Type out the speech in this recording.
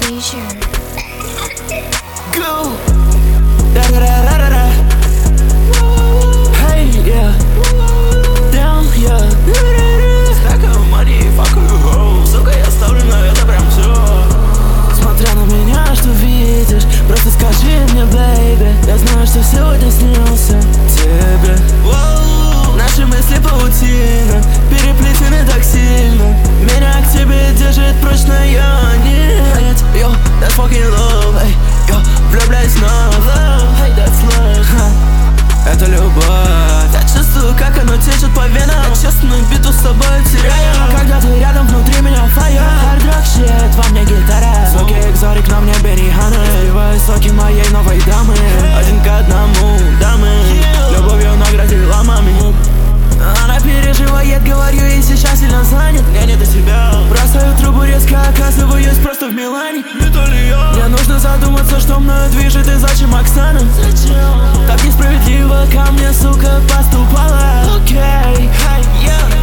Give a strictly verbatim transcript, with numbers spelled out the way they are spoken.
Seizure. Go. Da da da da da da. Hey, yeah. Down, yeah. Stack of money, fuck you. Сука, я ставлю на это прям все. Смотря на меня, что видишь, просто скажи мне, бэйби. Я знаю, что сегодня снился тебе. Наши мысли паутина, переплетены так сильно. Меня к тебе держит прочная нить. Yo, that's fucking love, эй, yo, влюбляюсь снова. Hey, that's love, ха. Это любовь. Я чувствую, как оно течет по венам. Я честную биту с собой теряю. Когда ты рядом, внутри меня fire. Hard rock shit, во мне гитара. Звуки экзорик, на мне Бениханы. Сбиваю соки моей новой дамы. Один к одному, дамы. Любовью наградила маме. Она переживает, говорю, и сейчас сильно занят. Мне не до себя. Бросаю трубу резко, оказываюсь просто в Милане. Мне нужно задуматься, что мною движет и зачем Оксана. Так несправедливо ко мне, сука, поступала. Окей, okay. Hey, yeah.